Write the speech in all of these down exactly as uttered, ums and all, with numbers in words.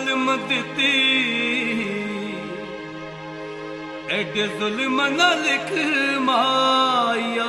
जुल्म दिती एडे जुल्म ना लिख माया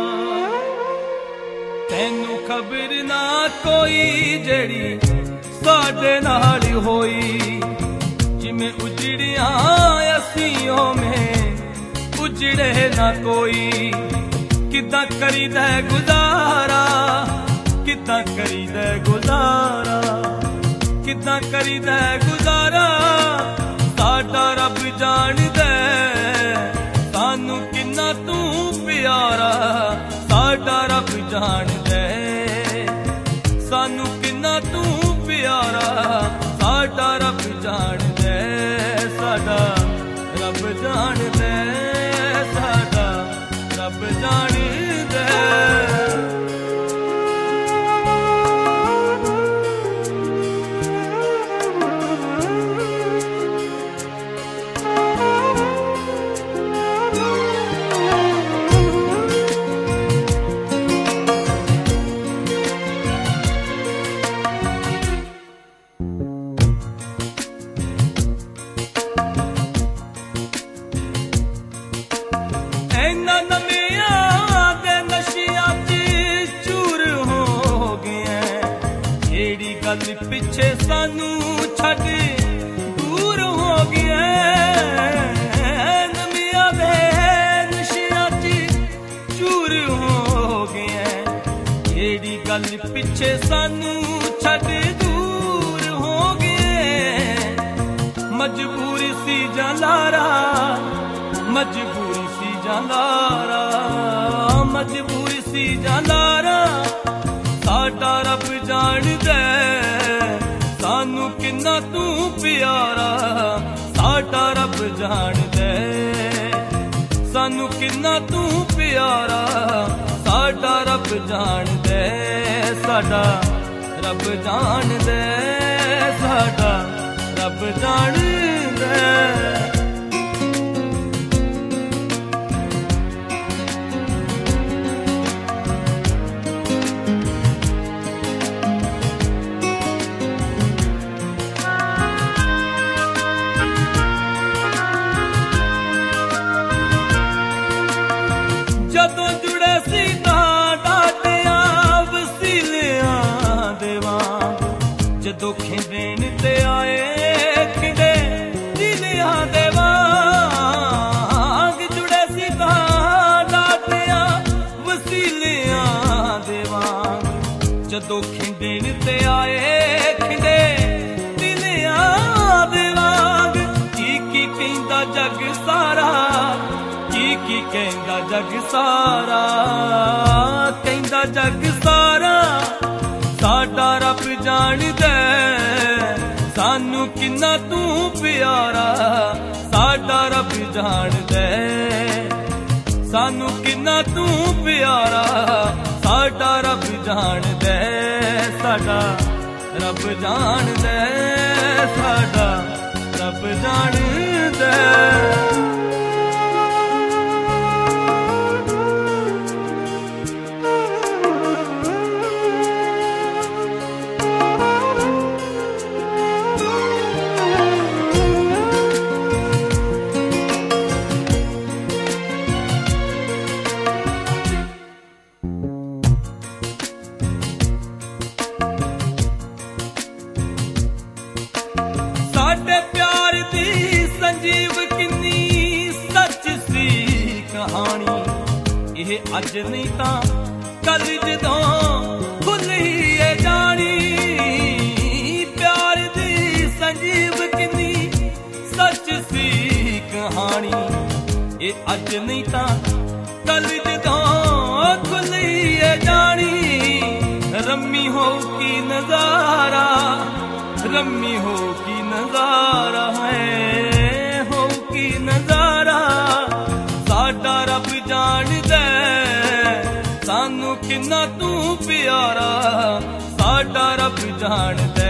तैनू खबर ना कोई जड़ी साडे नाल होई जिमें उजड़िया असियों में उजड़े ना कोई किदा करीदा गुजारा किदा करीदा गुजारा किदा करीदा गुजारा साडा रब जाणदा सानू किन्ना तू प्यारा साडा रब जाणदा सानू किन्ना तू प्यारा साडा रब जाणदा साडा रब जाणदा साडा रब जाणदा पिछे सानू छड़ दूर हो गया नमिया दे नशिया च चूर हो गया जेड़ी गल पिछे सानू छड़ दूर हो गए मजबूरी सी जालारा मजबूरी सी जालारा मजबूरी सी जालारा साडा रब जाणदा सानू किन्ना तू प्यारा साडा रब जाणदा सानू किन्ना तू प्यारा साडा रब जाणदा साडा रब जाणदा साडा रब जाणदा जदों जुड़े सी डाटिया वसीलिया देवा जदों खिंडेन ते आए खिंडे दिलिया देवा जुड़े सी डाटिया वसीलिया देवा जदों खिंडेन ते आए खिंडे दिलिया देवा की की कहंदा जग सारा की की कहंदा जग सारा कहंदा जग सारा साडा रब जाणदा सानू किन्ना तू प्यारा साडा रब जाणदा सानू किन्ना तू प्यारा साडा रब जाणदा साडा रब जाणदा साडा रब जाणदा अज नहीं तां कल जदों खुल ही जानी प्यार दी संजीव किन्नी सच सी कहानी ये अज नहीं तां कल जदों खुल ही जानी रम्मी हो की नजारा रम्मी हो की नजारा है हो की नजारा साडा रब जाणदा सानू किन्ना तू प्यारा साडा रब जाणदा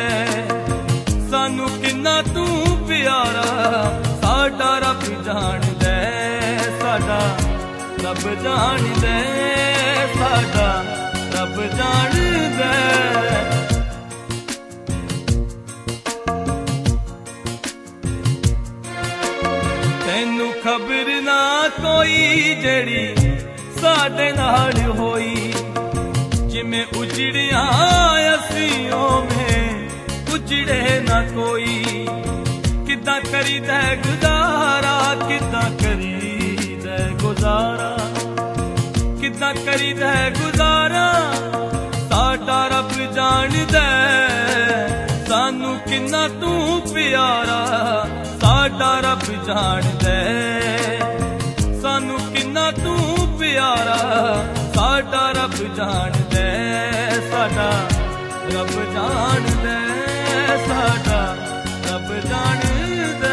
सानू किन्ना तू प्यारा साडा रब जाणदा साडा रब जाणदा साडा रब जाणदा खबर ना कोई जेड़ी साडे नाल होई जिमें उजड़िया असी उवें उजड़े ना कोई किदां करीदा गुजारा किदां करीदा गुजारा किदां करीदा गुजारा साडा रब जाणदा सानू किन्ना तू प्यारा साडा रब जाणदा सानू किन्ना तू प्यारा साडा रब जाणदा साडा रब जाणदा साडा रब जाणदा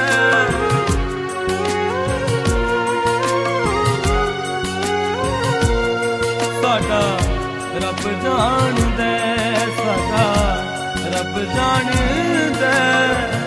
साडा रब जाणदा साडा रब जाणदा